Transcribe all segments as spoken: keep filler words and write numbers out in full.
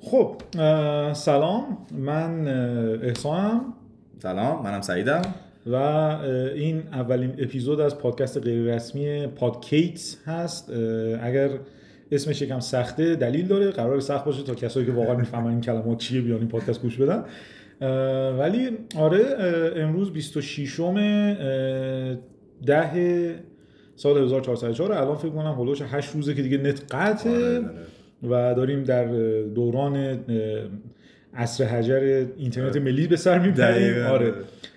خب سلام، من احسانم. سلام، منم سعیدم و این اولین اپیزود از پادکست غیر رسمی پادکیتس هست. اگر اسمش یکم سخته دلیل داره، قرار سخت باشه تا کسایی که واقعا میفهمن این کلمات چیه بیان این پادکست گوش بدن. ولی آره، امروز بیست و ششم ده سال هزار و چهارصد و چهار، الان فکر کنم هولوش هشت روزه که دیگه نت قطعه و داریم در دوران عصر حجر اینترنت ملی به سر میبریم. آره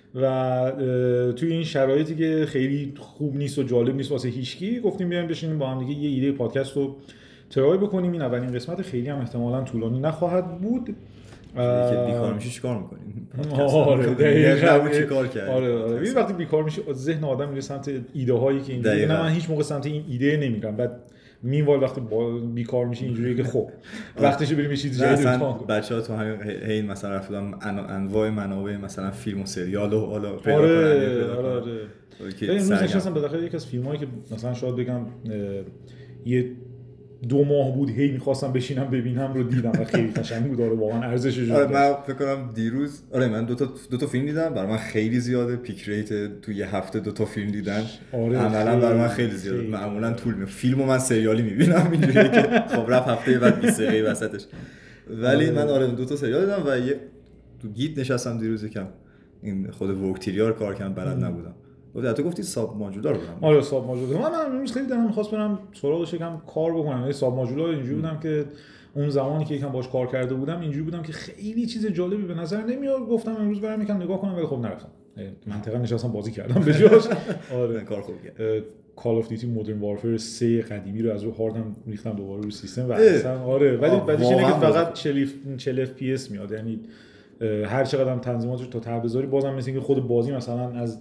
و توی این شرایطی که خیلی خوب نیست و جالب نیست واسه هیچکی، گفتیم بیایم بشینیم با هم دیگه یه ایده پادکست رو ترای بکنیم. این اولین قسمت خیلی هم احتمالاً طولانی نخواهد بود. که بیکار میشی چیکار میکنیم؟ آره دقیقاً چیکار کردیم؟ آره آره وقتی بیکار میشی ذهن آدم میره سمت ایده هایی که اینجوری. نه من هیچ موقع سمت این ایده نمیرم. بعد مینوال وقتی بیکار میشی اینجوریه که خب وقتشه بریم یه چیز جدید رو تا بچه‌ها تو همین هی مثلا رفتم انواع منابع مثلا فیلم و سریال و حالا پیدا آره آره آره امروز نشستم بالاخره یکی از فیلمایی که مثلا شاید بگم یه دو ماه بود هی می‌خواستم بشینم ببینم رو دیدم و خیلی قشنگ بود. آره واقعا ارزشش رو آره من فکر کنم دیروز آره من دو تا دو تا فیلم دیدم. برای من خیلی زیاده. پیک ریت تو یه هفته دو تا فیلم دیدن آره عملاً برای من خیلی زیاده. معمولاً طول می‌کشه. فیلمو من سریالی می‌بینم اینجوریه که خب رفت هفته بعد بیست دقیقه وسطش. ولی من آره دو تا سریال دیدم و یه تو گیت نشستم دیروز یکم این خود ورکتریار کار کردم بلد نبودم. گفتی تو گفتی ساب ماژولار بودم. آره ساب ماژولار. من من امروز خیلی دلم می‌خواست برم سراغش یکم کار بکنم. این ساب ماژولار اینجوری بودم که اون زمانی که یکم باهاش کار کرده بودم اینجوری بودم که خیلی چیز جالبی به نظر نمیاد. گفتم امروز برم یکم نگاه کنم ولی خب نرفتم. منطقا نشستم بازی کردم به جاش. آره کار خوب کرد. کال آف دیوتی مدرن وارفر سه قدیمی رو از رو هاردم ریختم دوباره رو سیستم و اصلا آره ولی بعدش اینه که فقط چهل اف پی اس میاد. یعنی هر چقدر هم تنظیماتش تا ته بذاری بازم مثل اینکه خود بازی مثلا از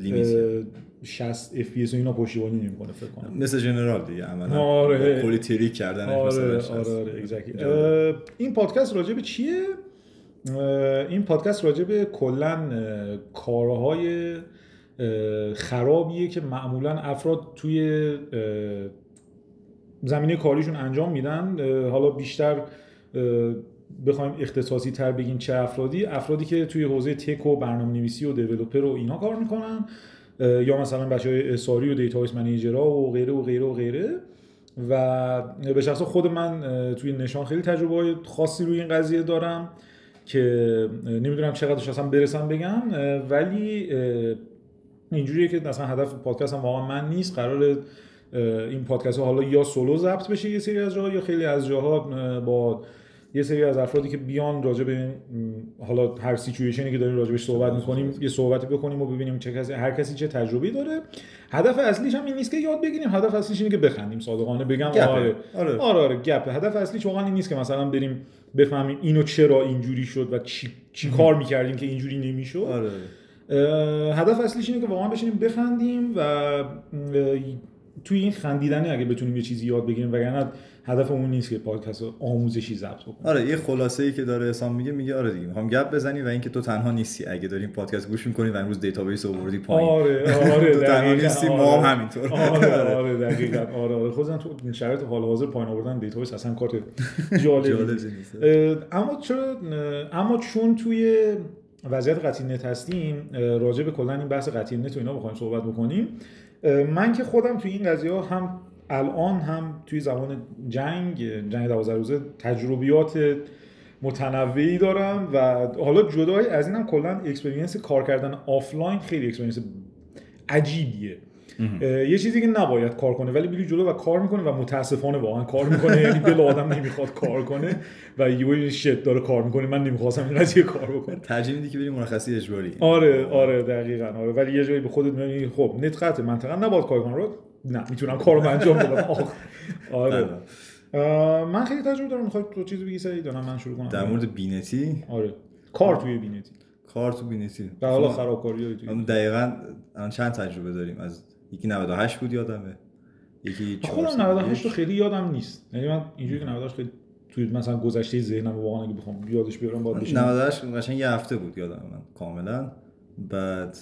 شصت اف پی اس و اینا پشتیبانی نمی‌کنه فکر کنم. مثل جنرال دیگه عملاً. آره کلی تریک کردن آره آره آره اگزکتلی. این پادکست راجع به چیه؟ این پادکست راجع به کلاً کارهای خرابیه که معمولاً افراد توی زمینه کاریشون انجام میدن. حالا بیشتر بخوایم اختصاصی تر بگیم چه افرادی افرادی که توی حوزه تک و برنامه‌نویسی و دیولپر و اینا کار میکنن، یا مثلا بچهای اساری و دیتابیس منیجرها و غیره و غیره و غیره. و به شخص خود من توی نشان خیلی تجربه خاصی روی این قضیه دارم که نمیدونم چقدرش اصلا برسم بگم، ولی اینجوریه که مثلا هدف پادکست هم واقعا من نیست. قراره این پادکست ها حالا یا سولو ضبط بشه یه سری از جاها، یا خیلی از جاها با یه سری از افرادی که بیان راجع به حالا هر سیچویشنی که داریم راجعش صحبت می‌کنیم یه صحبتی بکنیم و ببینیم چه کسی هر کسی چه تجربه‌ای داره. هدف اصلیش هم این نیست که یاد بگیریم، هدف اصلیش اینه که بخندیم. صادقانه بگم آره آره آره آره گپ. هدف اصلیش واقعا این نیست که مثلا بریم بفهمیم اینو چرا اینجوری شد و چی چی کار می‌کردیم که اینجوری نمی‌شد. آره هدف اصلیش اینه که واقعا بشینیم بخندیم و توی این خندیدنه اگه بتونیم یه چیزی یاد بگیریم، وگرنه هدفمون نیست که پادکست آموزشی ضبط بکنیم. آره یه خلاصه‌ای که داره حسام میگه میگه آره دیگه میخوام گپ بزنی و اینکه تو تنها نیستی. اگه داریم پادکست گوش می‌کنی و امروز دیتابیس آوردی پایین، آره آره تو تنها نیستی، ما هم همینطور. آره آره دقیقاً آره آره خصوصا تو این شرایط حال حاضر پایین آوردن دیتابیس اصلا کار جالبی نیست. اما چرا اما چون توی وضعیت قطعی نت هستیم، راجع به کلا این بحث قطعی نت و اینا بخوایم صحبت بکنیم. من که خودم توی این قضیه‌ها هم الان هم توی زمان جنگ جنگ دوازده روزه تجربیات متنوعی دارم و حالا جدای از اینم کلا اکسپریانس کار کردن آفلاین خیلی اکسپریانس عجیبیه. یه چیزی که نباید کار کنه ولی میری جلو و کار میکنه و متاسفانه واقعا کار میکنه. یعنی دل آدم نمیخواد کار کنه و یهو شت داره کار میکنه. من نمیخواستم این قضیه کار بکنم. ترجیح میدی که بریم مرخصی اجباری. آره آره دقیقاً آره. ولی یه جایی به خودت میگی خب نت قطعه منطقا نباید کار کنم. رو نه میتونم کارو انجام بدم. آره من خیلی تجربه دارم. میخوای تو چیزی بگی سعید؟ دارم من شروع کنم در مورد بینتی. آره کار توی بینتی. کار تو بینتی در حال خرابکاریای توی. دقیقاً الان چند تجربه داریم. از یکی نود و هشت بود یادمه، یکی خودم نود و هشت رو خیلی یادم نیست. یعنی من اینجوری که نود و هشت خیلی توی مثلا گذشته ذهنم واقعا اگه بخوام یادش بیارم باید بشه نود و هشت مثلا یه هفته بود یادم من کاملا. بعد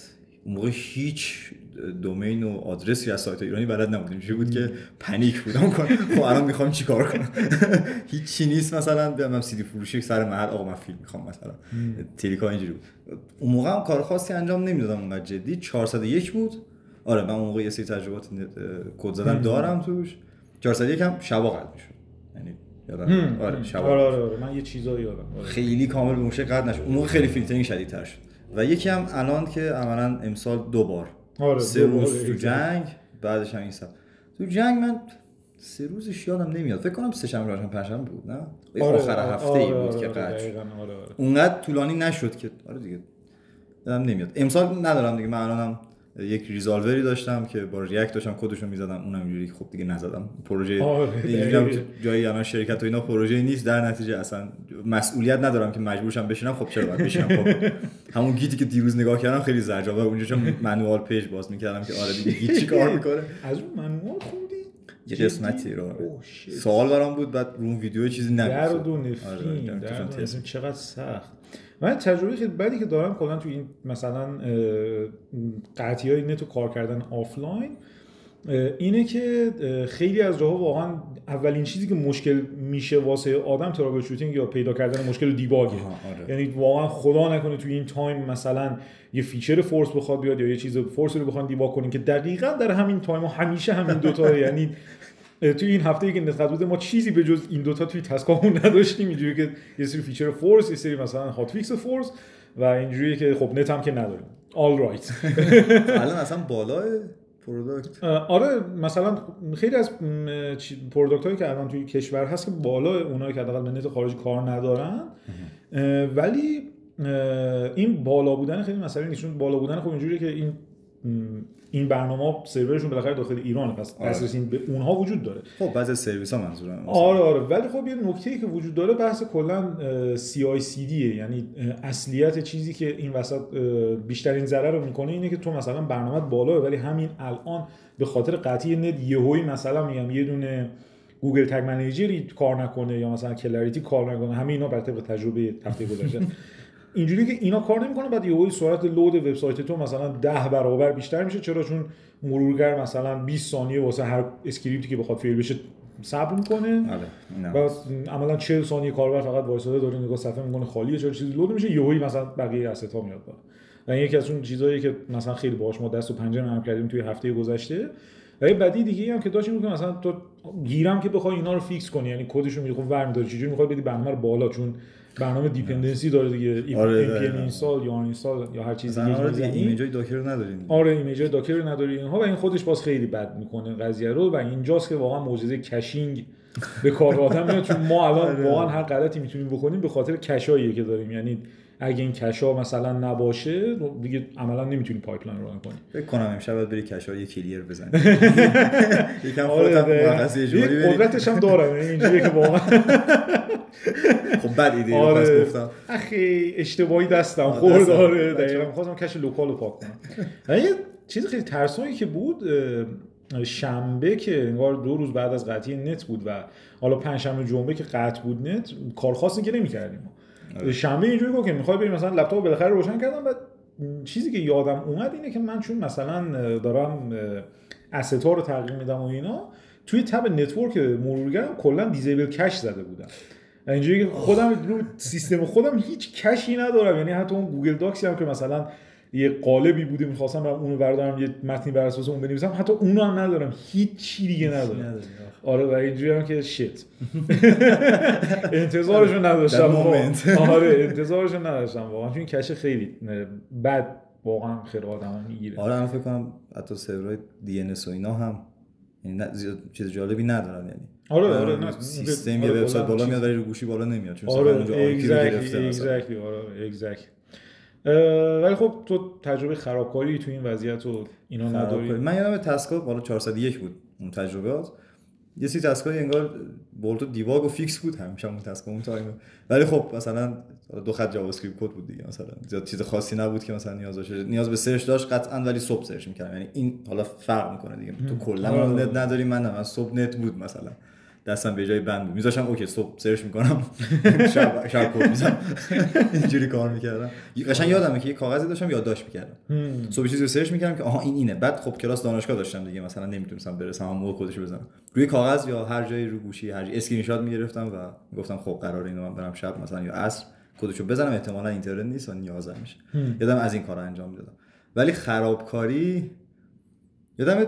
اون موقع هیچ دومین و آدرسی از سایت ایرانی بلد نبودیم، چیزی بود که پنیک بودم کنم خب الان میخوام چیکار کنم هیچ چی نیست، مثلا بیام سی دی فروشی سر محل آقا من فیلم میخوام مثلا تریکا اینجوری بود. اون موقع هم کار خاصی انجام نمیدادم اونقدر جدی. چهارصد و یک بود. آره من اون موقع یه سری تجربات کد زدن دارم توش. چهارصد و یک هم شبا قد میشد، یعنی یادم آره شبا آره آره آره من یه چیزایی یادم آره. خیلی کامل به اون شکل قد نشد. اون موقع خیلی فیلترینگ شدیدتر شد و یکی هم الان که عملاً امسال دو بار آره سه روز تو جنگ، بعدش هم این سال تو جنگ. من سه روزش یادم نمیاد، فکر کنم سه شنبه چهارشنبه پنجشنبه بود نه آره آخر هفته ای بود که قد شد. آره آره اونقدر طولانی نشد که آره دیگه یادم نمیاد. امسال ندارم دیگه. من الانم یک ریزالوری داشتم که با ریاکت داشتم کدشو میزدم، اونم اینجوری خب دیگه نزدم. پروژه اینجوری جایی الان شرکت و اینا پروژه نیست، در نتیجه اصلا مسئولیت ندارم که مجبورشم بشینم. خب چرا باید بشینم؟ خب همون گیتی که دیروز نگاه کردم خیلی زجر بود اونجا، چون منوال پیج باز میکردم که آره دیگه هیچ چی کار میکنه. از اون منوال خوندی؟ یه قسمتی رو سوال برام بود، بعد رو ویدیو چیزی نگفت. در و دو نفرین در چقدر سخت. من تجربه خیلی بدی که دارم کلا تو این مثلا قطعی‌های نت و کار کردن آفلاین اینه که خیلی از جاها واقعا اولین چیزی که مشکل میشه واسه آدم ترابل شوتینگ یا پیدا کردن مشکل دیباگه. آره. یعنی واقعا خدا نکنه تو این تایم مثلا یه فیچر فورس بخواد بیاد یا یه چیز فورس رو بخوان دیباگ کنین که دقیقاً در همین تایم همیشه همین دو تا یعنی توی این هفته‌ای که نسخه بود ما چیزی به جز این دوتا توی تسکامون نداشتیم، اینجوری که یه سری فیچر فورس، یه سری مثلا هات فیکس فورس و اینجوری که خب نت هم که نداریم. آل رایت. الان اصلا بالای پروداکت. آره مثلا خیلی از پروداکت هایی که الان توی کشور هست که بالا اونایی که حداقل به نت خارجی کار ندارن، ولی این بالا بودن خیلی مسئله نیست. چون بالا بودن خب اینجوریه که این این برنامه‌ها سرورشون بالاخره داخل ایرانه، پس دسترسی به اونها وجود داره. خب بعضی سرویس‌ها منظورم. آره آره ولی خب یه نکته‌ای که وجود داره بحث کلا سی آی سی دیه، یعنی اصلیت چیزی که این وسط بیشترین ضرر رو میکنه اینه که تو مثلا برنامه‌ت بالاه ولی همین الان به خاطر قطعی نت یهویی مثلا میگم یه دونه گوگل تگ منیجری کار نکنه یا مثلا کلاریتی کار نکنه، همه اینا بر طبق تجربه هفته گذشته اینجوری که اینا کار نمیکنه، بعد یهو سرعت لود وبسایت تو مثلا ده برابر بیشتر میشه. چرا؟ چون مرورگر مثلا بیست ثانیه واسه هر اسکریپتی که بخواد فیل بشه صبر میکنه. بعد عملا چهل ثانیه کاربر فقط وایساده داره نگاه صفحه میکنه خالیه، چرا چیزی لود میشه یهو مثلا بقیه استا میاد بالا. و این یکی از اون چیزاییه که مثلا خیلی باهاش ما دست و پنجه نرم کردیم توی هفته گذشته. ولی بدی دیگه هم که داشتیم که مثلا تو گیرم که بخوای اینا رو فیکس کنی، یعنی کدش رو میخوام ور می‌داری چجوری می‌خوای بدی برنامه رو بالا، چون برنامه دیپندنسی داره دیگه. آره ای پی ام اینستال یا اینستال یا هر چیزی دیگه. آره ایمیجای داکر رو نداریم. آره ایمیجای داکر رو نداری اینها و این خودش باز خیلی بد میکنه قضیه رو. و اینجاست که واقعا معجزه کشینگ به کار آدم میاد، چون ما الان واقعا هر غلطی میتونیم بکنیم به خاطر کشاییه که داریم. یعنی اگه این کشا مثلا نباشه دیگه عملا نمیتونی پایپلاین ران کنی. فکر کنم امشب باید بری کشا یه کلیر بزنی. یکم خودت مرخصی اجباری بری. قدرتش هم دارم اینجوریه که واقعا خب بد ایده رو پس گفتم. اخی اشتباهی دستم خورد. آره دقیقاً می‌خواستم کش لوکال رو پاک کنم. یه چیز خیلی ترسناکی که بود شنبه که انگار دو روز بعد از قطعی نت بود و حالا پنجشنبه جمعه که قطع بود نت، کار خاصی که نمی‌کردیم. شنبه اینجوری بود که می‌خوای بریم مثلا لپتاپ بالاخره روشن کردم و چیزی که یادم اومد اینه که من چون مثلا دارم استا رو تغییر میدم و اینا، توی تب نتورک مرورگرم کلا دیزیبل کش زده بودم. اینجوری که خودم رو سیستم خودم هیچ کشی ندارم، یعنی حتی اون گوگل داکسی هم که مثلا یه قالبی بوده می‌خواستم برام اونو بردارم یه متنی بر اساس اون بنویسم، حتی اونو هم ندارم، هیچ چی دیگه ندارم. آره و اینجوری هم که شیت انتظارشو نداشتم. آره انتظارشو نداشتم واقعا، چون کش خیلی بد واقعا خیر آدمو میگیره. آره من فکر کنم حتی سرورهای دی ان اس و اینا هم یعنی چیز جالبی ندارن. یعنی آره آره نه سیستم یه وبسایت بالا میاد ولی رو گوشی بالا نمیاد، چون آره اونجا آی پی رو گرفته مثلا. اگزکتلی آره اگزکت. ولی خب تو تجربه خرابکاری تو این وضعیت و اینا نداری؟ من یادم تسکا بالا چهارصد و یک بود اون تجربیات. یه سی تسکای انگار بولت دیباگ و فیکس بود همیشه اون تسکا اون تایم. ولی خب مثلا دو خط جاوا اسکریپت کد بود دیگه، مثلا زیاد چیز خاصی نبود که مثلا نیاز داشت نیاز به سرچ داشت قطعا، ولی صبح سرچ می‌کردم. یعنی این حالا فرق می‌کنه دیگه. تو کلا نت نداری، من هم صبح نت بود مثلا دستم به جای بند بود میذاشتم اوکی استاپ سرچ میکنم شب شب کد میزنم اینجوری کار میکردم. قشنگ یادمه که یه کاغذی داشتم یادداشت میکردم صبح چیزی رو سرچ میکردم که آها این اینه. بعد خب کلاس دانشگاه داشتم دیگه مثلا نمیتونستم برسم همون کدش رو بزنم روی کاغذ یا هر جایی رو گوشی هر جایی اسکرین شات میگرفتم و گفتم خب قراره اینو من برم شب مثلا یا عصر کدشو بزنم احتمالاً اینترنت نیست و نیازم میشه. یادم از این کارا انجام میدادم. ولی خرابکاری یادم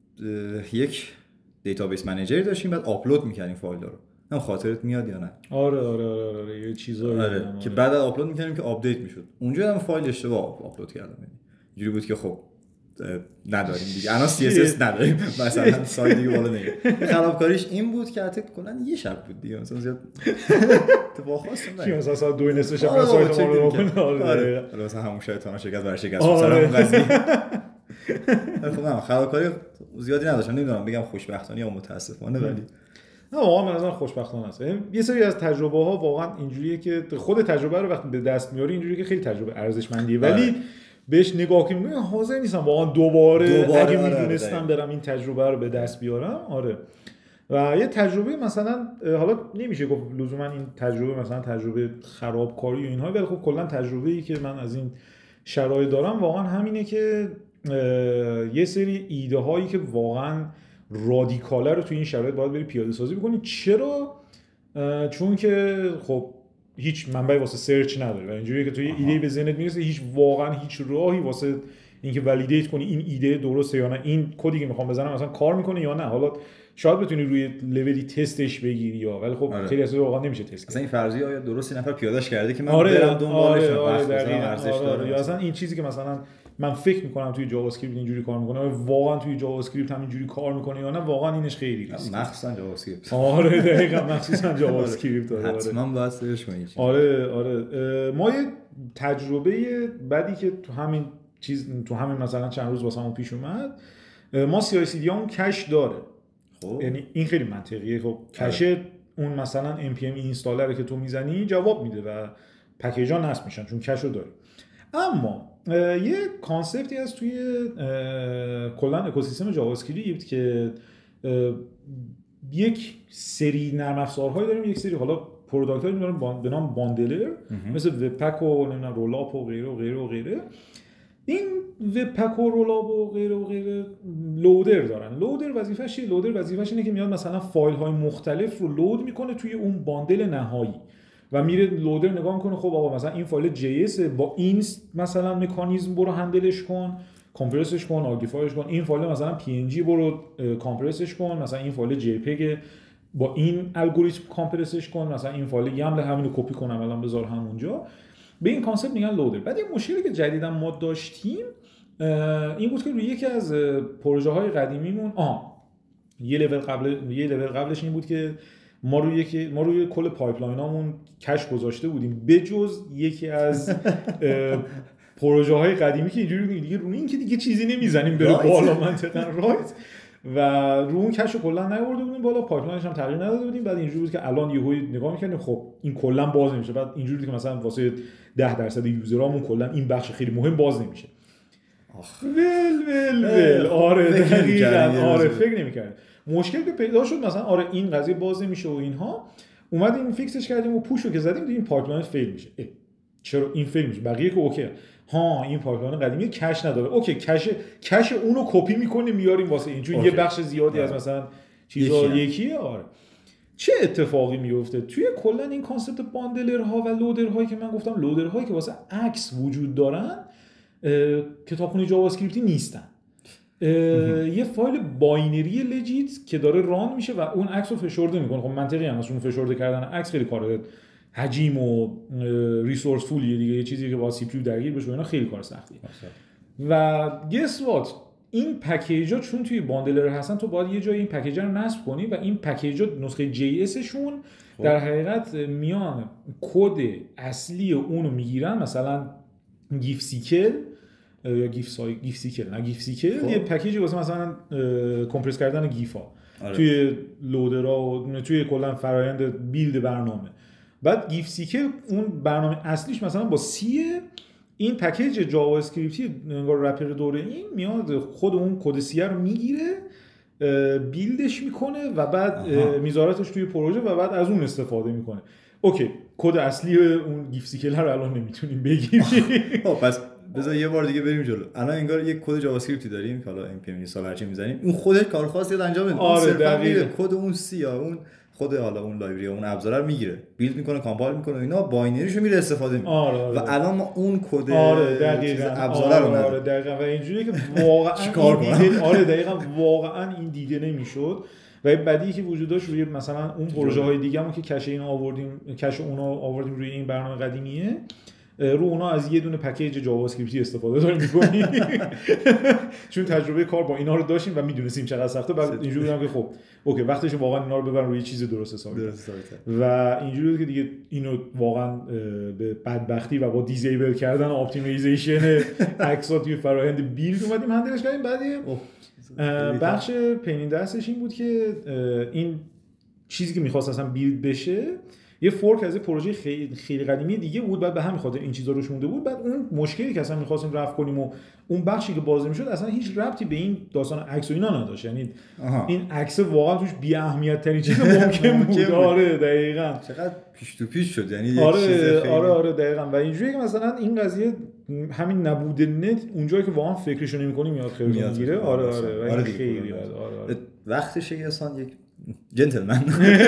یک دیتابیس منیجر داشتیم بعد آپلود می‌کردیم فایل رو. هم خاطرت میاد یا نه؟ آره آره آره آره یه چیزایی آره. آره. که بعد از آپلود می‌کردیم که آپدیت میشد. اونجا هم فایل اشتباه آپلود کردم. اینجوری بود که خب نداریم دیگه. الان سی اس اس نداریم. مثلا سایت دیگه بالا نمیاد. خرابکاریش این بود که حتی کلا یه شب بود دیگه. مثلا زیاد اتفاق خاصی نبود. کی مثلا ساعت دو نصف شب سایت ما رو بکنه. آره. مثلا همون شیطانا شرکت برای شکست مثلا قضیه. خب نه خرابکاری زیادی نداشتم. نمیدونم بگم خوشبختانه یا متاسفانه ولی نه واقعا من نظرم خوشبختانه است. یه سری از تجربه ها واقعا اینجوریه که خود تجربه رو وقتی به دست میاری اینجوریه که خیلی تجربه ارزشمندیه ولی بهش نگاه کنم حاضر نیستم واقعا دوباره, دوباره اگه میدونستم برم این تجربه رو به دست بیارم. آره. و یه تجربه مثلا حالا نمیشه گفت لزوما این تجربه مثلا تجربه خرابکاری و اینها ولی خب کلا تجربه‌ای که من از این شرایط دارم واقعا همینه که یه سری ایده هایی که واقعا رادیکاله رو توی این شرایط باید بری پیاده سازی بکنی. چرا؟ چون که خب هیچ منبعی واسه سرچ نداره و اینجوریه که توی یه ایده به ذهنت میرسه هیچ واقعا هیچ راهی واسه اینکه ولیدیت کنی این ایده درسته یا نه این کدی که میخوام بزنم مثلا کار میکنه یا نه. حالا شاید بتونی روی لولی تستش بگیری یا ولی خب آره. خیلی اصلا واقعا نمیشه تست. اصلا این فرضیه آیا درست این نفر پیادهش کرده که من آره برم دنبالش آره آره وقت بزنم ارزش آره داره. یا اصلا این چیزی که مثلا من فکر میکنم توی جاوا اسکریپت اینجوری کار میکنه واقعا توی جاوا اسکریپت هم اینجوری کار میکنه یا نه واقعا اینش خیلی ریسک. مخصوصا جاوا اسکریپت. آره دقیقاً مخصوصا جاوا اسکریپت. آره حتما باید سرچ کنید. آره آره ما یه تجربه بعدی که تو همین چیز تو همین مثلا چند روز واسمون پیش اومد ما سی آی سی دی همون کش داره. خب یعنی این خیلی منطقیه. خب کشه اون مثلا ام پی ام اینستالر که تو میزنی جواب میده و پکیجا نصب میشن چون کش رو داره. اما یه کانسپتی از توی کلا اکوسیستم جاوا اسکریپت که یک سری نرم افزارهایی داریم یک سری حالا پروداکت‌هایی داریم به نام باندلر مثل وب پک و نمیدونم رول آپ و غیره و غیره و غیره. این وب پک و رول آپ و غیره و غیره لودر دارن. لودر وظیفه‌ش چیه؟ لودر وظیفه‌ش اینه که میاد مثلا فایل‌های مختلف رو لود میکنه توی اون باندل نهایی و میره لودر نگاه میکنه خب آقا مثلا این فایل جی اس با این مثلا مکانیزم برو هندلش کن کامپرسش کن آگیفایش کن این فایل مثلا پی ان جی برو کامپرسش کن مثلا این فایل جی پگ با این الگوریتم کامپرسش کن مثلا این فایل یمل همینو کپی کنم الان بذار همونجا. به این کانسپت میگن لودر. بعد یه مشکلی که جدیدا ما داشتیم این بود که روی یکی از پروژه های قدیمیمون آها یه لول قبل یه لول قبلش این بود که ما روی یکی ما روی کل پایپلاینامون کش گذاشته بودیم بجز یکی از پروژه های قدیمی که اینجوری دیگه روی این که دیگه چیزی نمیزنیم بره بالا منطقاً رایت و رو اون کشو کلا نیاورده بودیم بالا پایپلاینش هم تغییر نداده بودیم. بعد اینجوری بود که الان یهو نگاه می‌کردیم خب این کلا باز نمیشه. بعد اینجوری بود که مثلا واسه ده درصد یوزرامون کلا این بخش خیلی مهم باز نمیشه. آخ ول ول ول آره دقیقاً آره فکر نمی‌کردیم. مشکل که پیدا شد مثلا آره این قضیه باز نمیشه و اینها اومدیم فیکسش کردیم و پوشو که زدیم دیدیم پایپلاین فیل میشه. چرا این فیل میشه؟ بقیه که اوکی ها این پایپلاین قدیمی کش نداره اوکی کش کش اونو کپی میکنه میاریم واسه این چون یه بخش زیادی از مثلا چیزا یکیه. آره چه اتفاقی میفته توی کلا این کانسپت باندلرها و لودرهایی که من گفتم لودرهایی که واسه عکس وجود دارن کتابخونه جاوا اسکریپتی نیستن. یه فایل باینری لجیت که داره ران میشه و اون عکس رو فشرده میکنه. خب منطقی هم اون فشرده کردن عکس خیلی کار حجیم و ریسورسفولیه دیگه یه چیزی که با سی پی یو درگیر بشه اینا خیلی کار سختیه. و گس وات این پکیجا چون توی باندلر هستن تو باید یه جای این پکیجا رو نصب کنی و این پکیجا نسخه جی اس شون در حقیقت میان کد اصلی اونو میگیرن مثلا گیف سیکل یا گیف سای گیف سیکل نه گیف سیکل یه پکیجی واسه مثلا کمپرس کردن گیفا آره. توی لودرها و توی کلا فرآیند بیلد برنامه. بعد گیف سیکل اون برنامه اصلیش مثلا با سی این پکیج جاوا اسکریپتی انگار رپر دوره این میاد خود اون کد سی رو میگیره بیلدش میکنه و بعد میذارتش توی پروژه و بعد از اون استفاده میکنه. اوکی کد اصلی اون گیف سیکل رو الان نمیتونیم بگیریم. پس بذار یه بار دیگه بریم جلو. الان انگار یک کد جاوا اسکریپتی داریم که حالا ام پی ام سال هرچی میزنیم اون خودش کار خاصی رو انجام میده. آره دقیقاً کد اون سی یا اون خود حالا اون لایبرری اون ابزار رو میگیره، بیلد میکنه، کامپایل میکنه، اینا باینریشو میره استفاده میکنه. آره آره. و الان ما اون کد آره دقیقاً ابزار رو نداریم. آره دقیقاً و اینجوریه که واقعا این دیده آره دقیقاً واقعا این دیده نمیشد. و بدی که وجود داشت روی مثلا اون پروژه های دیگه هم که کش اینا آوردیم، کش اونا آوردیم روی این برنامه قدیمیه، رو اونا از یه دونه پکیج جاوا اسکریپتی استفاده داریم می‌کنیم چون تجربه کار با اینا رو داشتیم و میدونستیم چقدر سخته. بعد اینجوری بودم که خب اوکی وقتش واقعا اینا رو ببرن روی چیز درست حسابی و اینجوری بود که دیگه اینو واقعا به بدبختی و با دیزیبل کردن اپتیمایزیشن عکس‌ها توی فرآیند بیلد اومدیم هندلش کردیم. بعد بخش پینین دستش این بود که این چیزی که می‌خواست اصلا بیلد بشه یه فورک از یه پروژه خیلی خیلی قدیمی دیگه بود، بعد به همین خاطر این چیزا روش مونده بود. بعد اون مشکلی که اصلا می‌خواستیم رفع کنیم و اون بخشی که باز نمی‌شد اصلا هیچ ربطی به این داستان عکس و اینا نداشت. یعنی آها. این عکس واقعا توش بی اهمیت ترین چیز ممکن بود. آره دقیقاً چقدر پیش تو پیش شد. یعنی آره یه چیز خیلی آره آره دقیقاً. و اینجوریه که مثلا این قضیه همین نبود نت اونجایی که واقعا فکرشو نمی‌کنیم میاد خیلی میگیره. آره آره آره خیلی آره آره وقتشه که اصلا یک جنتلمن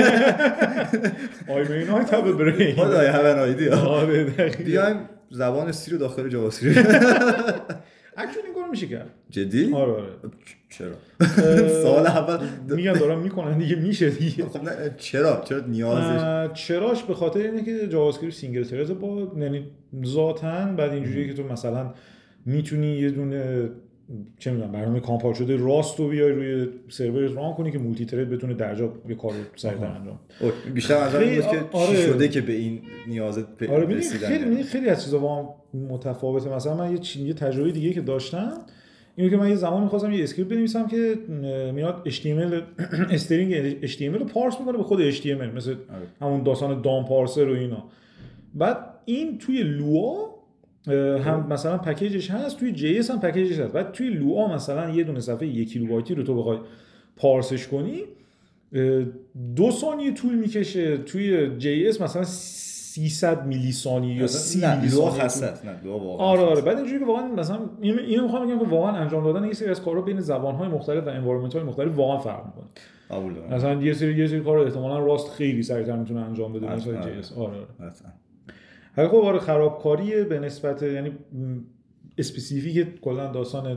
I may not have a brain but I have an idea. آره دقیقاً. بیایم زبان سی رو داخل جاوا اسکریپت اکچولی این کارو میشه کرد. جدی؟ آره آره. چرا؟ سوال اول میگم دارم میکنن دیگه میشه دیگه. خب نه چرا؟ چرا نیازش؟ چراش به خاطر اینه که جاوا اسکریپت سینگل ترز با یعنی ذاتاً بعد اینجوریه که تو مثلا میتونی یه دونه چه میدونم برنامه کامپایل شده راست رو بیای روی سرور ران کنی که مولتی ترید بتونه درجا یه کارو سریع‌تر انجام بده. بیشتر از این بود که آره. چی شده که به این نیازت آره رسیدن. خیلی خیلی از چیزا با متفاوته. مثلا من یه یه تجربه دیگه که داشتم اینه که من یه زمانی می‌خواستم یه اسکریپت بنویسم که میاد اچ تی ام ال استرینگ اچ تی ام ال رو پارس می‌کنه به خود اچ تی ام ال مثل همون داستان دام پارسر و اینا. بعد این توی لوا هم مثلا پکیجش هست، توی جی اس هم پکیجش هست. بعد توی لوا مثلا یه دونه صفحه یک کیلوبایتی رو تو بخوای پارسش کنی دو ثانیه طول میکشه، توی جی اس مثلا سیصد میلی ثانیه یا سی میلی ثانیه. نه لوا واقعا آره آره. بعد اینجوری که واقعا مثلا اینو میخوام بگم که واقعا انجام دادن یه سری از کارا بین زبان‌های مختلف و انوایرمنت‌های مختلف واقعا فرق می‌کنه. قبول دارم. مثلا یه سری یه سری کارا احتمالاً راست خیلی سریع‌تر میتونه انجام بده مثلا جی اس. آره آره. حالا خب آره خرابکاری به نسبت یعنی اسپسیفیک کلا داستان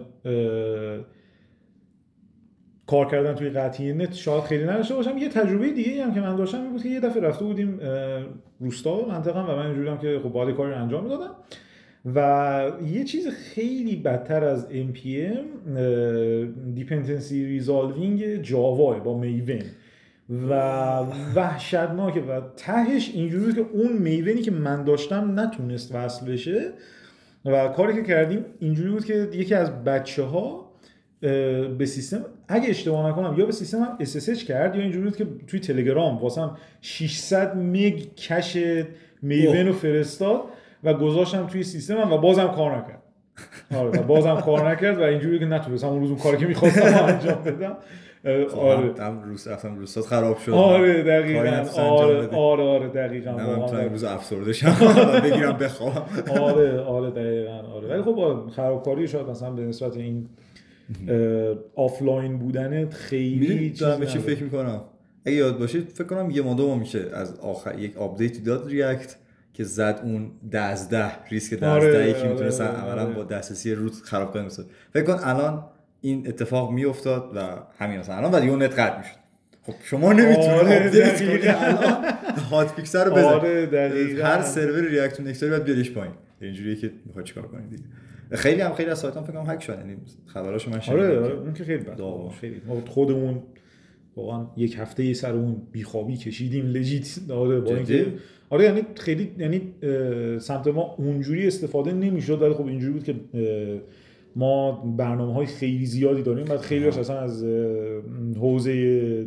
کار کردن توی قطعی نت شاید خیلی نداشته باشم. یه تجربه دیگه هم که من داشتم این بود که یه دفعه رفته بودیم روستا منطقه و من اینجوریام که خب باید کاری رو انجام میدادم و یه چیز خیلی بدتر از ام پی ام دیپندنسی ریزالوینگ جاوا با میون و وحشتناکه و تهش اینجوری بود که اون میونی که من داشتم نتونست وصل بشه و کاری که کردیم اینجوری بود که یکی از بچه‌ها به سیستم اگه اشتباه نکنم یا به سیستم هم اس اس اچ کرد یا اینجوری بود که توی تلگرام واسم ششصد مگ کش میون رو فرستاد و گذاشتم توی سیستمم و بازم کار نکرد. آره و بازم کار نکرد و اینجوری که نتونستم اون روز اون کاری که می‌خواستم انجام بدم. آره هم روز رفتم روستاد خراب شد. آره دقیقاً. آره آره آره دقیقاً. من میتونم روز افسرده شم بگیرم بخوام. آره آره دقیقاً. آره ولی خب خرابکاری شاید مثلا به نسبت این آفلاین بودن خیلی چیزا چی فکر می‌کنم اگه یاد باشید فکر کنم یه ماه دو ماه میشه از آخر یک آپدیتی داد ریاکت که زد اون دوازده ریسک دوازده ای که میتونه اولا با دسترسی روت خراب کنه. مثلا فکر کن الان این اتفاق میافتاد و همین مثلا الان بعد یه نت قطع میشد. خب شما نمیتونید آپدیت کنید الان هات فیکسر رو بزن. آره دقیقاً. هر سرور ریاکت و نکستری باید بیاریش پایین. اینجوریه که میخواد چیکار کنید دیگه. خیلی هم خیلی از سایتام فکر کنم هک شد. یعنی خبراشو من شنیدم. آره آره اون که خیلی بد. خیلی ما خودمون واقعا یک هفته ای سر اون بیخوابی کشیدیم لجیت. آره با اینکه آره یعنی خیلی یعنی سمت ما اونجوری استفاده نمیشد ولی خب اینجوری بود که ما برنامه‌های خیلی زیادی داریم بعد خیلی هاش اصلا از حوزه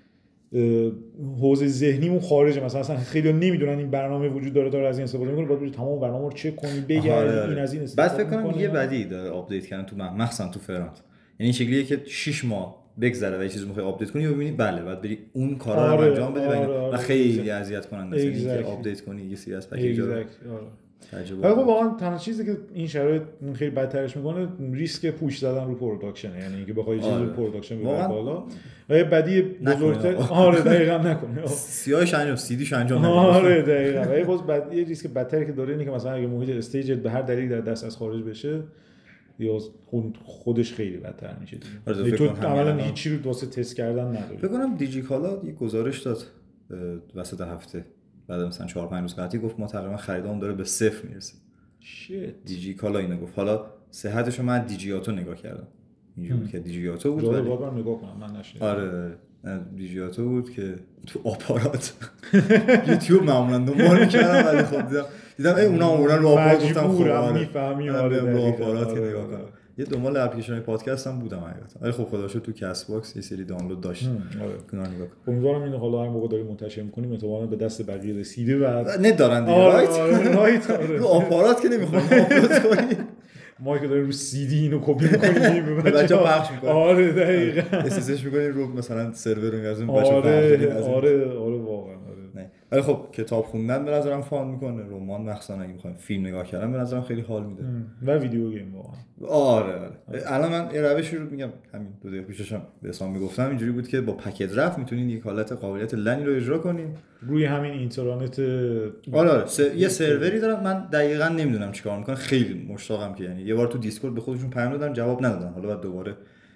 حوزه ذهنیمون خارجه. مثلا اصلا خیلی نمیدونن این برنامه وجود داره داره از این استفاده میکنه باید تمام برنامه رو چک کنی بگردی این از این استفاده بعد فکر کنم یه بدی داره آپدیت کردن تو مخصوصا تو فرانت. یعنی شکلیه که شش ماه بگذره و یه چیزی میخوای آپدیت کنی و ببینی بله بعد بری اون کارا رو آره، انجام بدی آره، و, آره، و خیلی exactly. اذیت کننده است اینکه exactly. آپدیت کنی یه سری از پکیج‌ها رو exactly. آره. تجربه ولی خب کنی. واقعا تنها چیزی که این شرایط خیلی بدترش میکنه ریسک پوش زدن رو پروداکشن، یعنی اینکه بخوای چیزی آره. رو پروداکشن ببری واقعا بالا و یه بدی بزرگتر. نکنین. آره دقیقاً نکنه. سیاهش انجام سیدیش انجام ندید. آره دقیقاً. ولی باز بد یه ریسک بدتری که داره اینه که مثلا اگه محیط استیج به هر دلیلی در دست از خارج بشه یا خود خودش خیلی بدتر میشه دیگه. آره تو فکر کنم عملاً همین هیچ چیزی رو واسه تست کردن نداری. فکر کنم دیجیکالا یه گزارش داد وسط هفته بعد مثلا چهار پنج روز قبلی گفت ما تقریبا خریدامون داره به صفر میرسه. شیت. دیجیکالا اینو گفت. حالا صحتشو من دیجیاتو نگاه کردم. اینجوری بود که دیجیاتو بود ولی ولی بعد من نگاه کنم من نشنیدم. آره دیجیاتو بود که تو آپارات یوتیوب معمولا دنبال می‌کردم ولی خب دیدم دیدم ای اونا اونن رو آپارات گفتم خب آره میفهمی آره رو آپارات آره نگاه کنم. یه دنبال اپلیکیشن پادکست هم بودم حقیقتا ولی خب خدا شد تو کست باکس یه سری دانلود داشت. آره کنار نگاه کنم. امیدوارم اینو حالا هر موقع داریم منتشر می‌کنیم احتمالاً به دست بقیه رسیده و ندارن دیگه رایت رایت رایت رو آپارات که نمیخوام آپلود کنی ما که داریم رو سی دی اینو کپی می‌کنیم به بچه‌ها پخش می‌کنیم. آره دقیقاً اسسش می‌کنیم رو مثلا سرور رو می‌ذاریم آره بچه‌ها پخش کنیم. آره آره واقعا آره. نه ولی خب کتاب خوندن به نظرم فان میکنه، رمان مخصوصا اگه میخوایم فیلم نگاه کردن به نظرم خیلی حال میده و ویدیو گیم واقعا. آره آره الان من یه روشی رو میگم همین دو دقیقه پیششم به اسلام میگفتم اینجوری بود که با پکیج رفت میتونین یک حالت قابلیت لنی رو اجرا کنین روی همین اینترنت. آره آره س... یه سروری دارن من دقیقاً نمیدونم چیکار میکنن خیلی مشتاقم که یعنی یه بار تو دیسکورد به خودشون پیام دادم جواب ندادن حالا بعد دوباره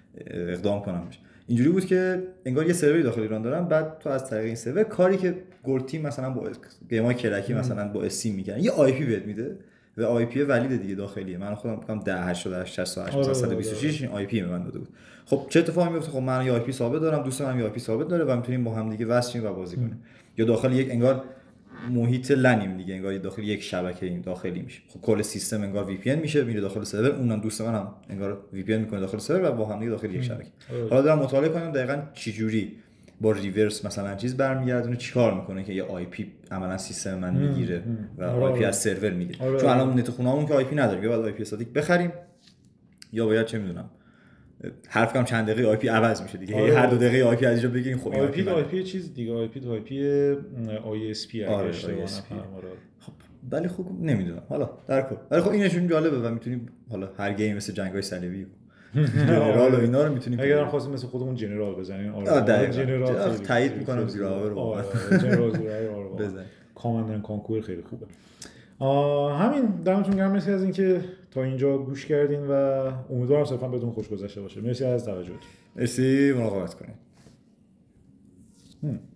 اقدام کنم بشه. اینجوری بود که انگار یه سروری داخل ایران دارن بعد تو از طریق این سرور کاری که گلد تیم مثلا با گیمای کلکی مثلا با اسیم میکنن یه آی پی بهت میده و آی پی ولید دیگه داخلیه. من خودم میگم ده هشتاد هشت شصت و هشت صد و بیست و شش این آی پی به من داده بود. خب چه اتفاقی میفته؟ خب من یه آی پی ثابت دارم دوست من یه آی پی ثابت داره و میتونیم با هم دیگه وصل شیم و بازی کنیم. یا داخل یک انگار محیط لنیم دیگه انگار داخل یک شبکه این داخلی میشه. خب کل سیستم انگار وی پی ان میشه میره داخل سرور اونم دوست من هم انگار وی پی ان میکنه داخل سرور و با هم دیگه داخل یک شبکه. حالا دارم مطالعه کنم دقیقاً چه جوری با ریورس مثلا چیز برمیگردونه چیکار میکنه که یه آی پی عملا سیستم من میگیره و آی پی از سرور میگیره. چون الان نت خونه‌مون که آی پی نداره یا باید آی پی استاتیک بخریم یا باید چه میدونم حرف کم چند دقیقه آی پی عوض میشه دیگه. هر دو دقیقه آی پی از اینجا بگیریم خب آی پی آی پی چیز دیگه آی پی آی پی آی اس پی آره اشتباه نکنم. خب ولی خب نمیدونم حالا در کل ولی خب اینشون جالبه و میتونیم حالا هر گیم مثل جنگ‌های صلیبی جنرال و اینا رو میتونیم اگر خواستیم مثل خودمون جنرال بزنیم آره جنرال تایید میکنم زیر آور رو جنرال زیر آور بزنیم. کاماندن کانکور خیلی خوبه. همین دمتون گرم مرسی از اینکه تا اینجا گوش کردین و امیدوارم صرفا بهتون خوش گذشته باشه. مرسی از توجهتون. مرسی مراقبت کنید.